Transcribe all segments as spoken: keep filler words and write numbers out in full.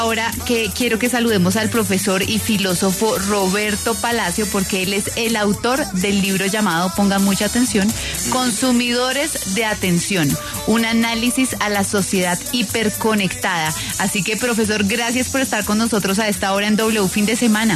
Ahora que quiero que saludemos al profesor y filósofo Roberto Palacio, porque él es el autor del libro llamado, pongan mucha atención, Consumidores de Atención, un análisis a la sociedad hiperconectada. Así que, profesor, gracias por estar con nosotros a esta hora en W Fin de Semana.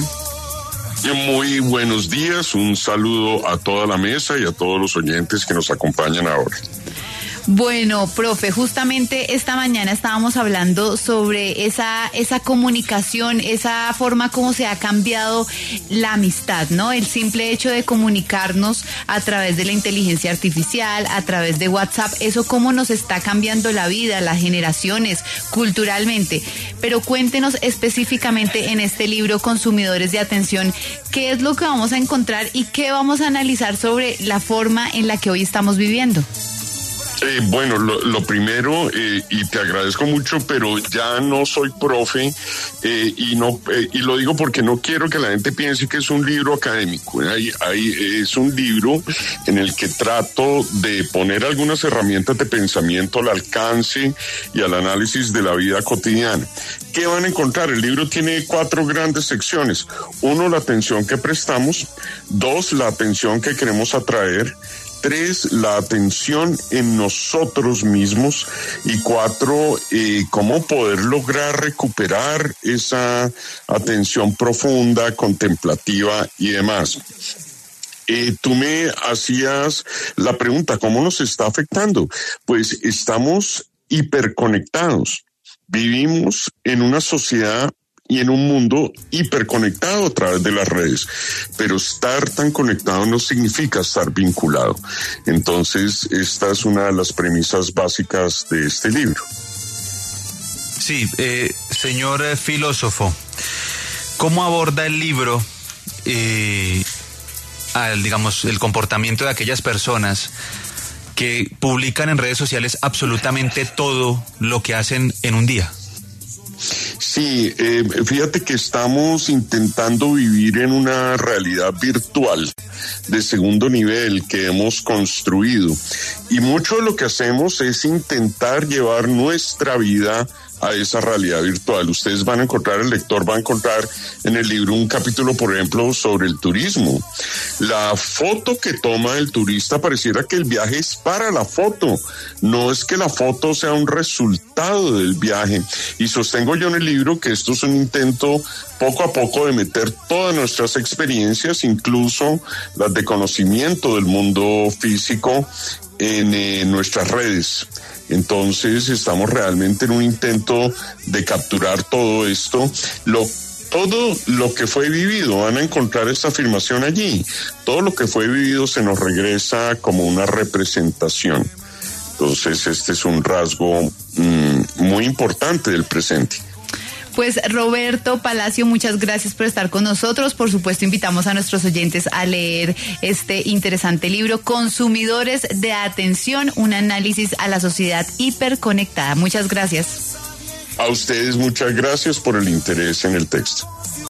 Muy buenos días, un saludo a toda la mesa y a todos los oyentes que nos acompañan ahora. Bueno, profe, justamente esta mañana estábamos hablando sobre esa esa comunicación, esa forma como se ha cambiado la amistad, ¿no? El simple hecho de comunicarnos a través de la inteligencia artificial, a través de WhatsApp, eso cómo nos está cambiando la vida, las generaciones, culturalmente. Pero cuéntenos específicamente en este libro, Consumidores de Atención, qué es lo que vamos a encontrar y qué vamos a analizar sobre la forma en la que hoy estamos viviendo. Eh, bueno, lo, lo primero, eh, y te agradezco mucho, pero ya no soy profe, eh, y no eh, y lo digo porque no quiero que la gente piense que es un libro académico. Hay, hay, es un libro en el que trato de poner algunas herramientas de pensamiento al alcance y al análisis de la vida cotidiana. ¿Qué van a encontrar? El libro tiene cuatro grandes secciones. Uno, la atención que prestamos. Dos, la atención que queremos atraer. Tres, la atención en nosotros mismos. Y cuatro, eh, cómo poder lograr recuperar esa atención profunda, contemplativa y demás. Eh, tú me hacías la pregunta, ¿cómo nos está afectando? Pues estamos hiperconectados. Vivimos en una sociedad y en un mundo hiperconectado a través de las redes, pero estar tan conectado no significa estar vinculado. Entonces, esta es una de las premisas básicas de este libro. Sí, eh, señor eh, filósofo, ¿cómo aborda el libro, eh, al, digamos, el comportamiento de aquellas personas que publican en redes sociales absolutamente todo lo que hacen en un día? Sí, eh, fíjate que estamos intentando vivir en una realidad virtual de segundo nivel que hemos construido, y mucho de lo que hacemos es intentar llevar nuestra vida a esa realidad virtual. Ustedes van a encontrar, el lector va a encontrar en el libro un capítulo, por ejemplo, sobre el turismo. La foto que toma el turista, pareciera que el viaje es para la foto, no es que la foto sea un resultado del viaje. Y sostengo yo en el libro que esto es un intento poco a poco de meter todas nuestras experiencias, incluso las de conocimiento del mundo físico, en eh, nuestras redes. Entonces estamos realmente en un intento de capturar todo esto, lo todo lo que fue vivido. Van a encontrar esta afirmación allí. Todo lo que fue vivido se nos regresa como una representación. Entonces este es un rasgo mmm, muy importante del presente. Pues Roberto Palacio, muchas gracias por estar con nosotros. Por supuesto, invitamos a nuestros oyentes a leer este interesante libro, Consumidores de Atención, un análisis a la sociedad hiperconectada. Muchas gracias. A ustedes muchas gracias por el interés en el texto.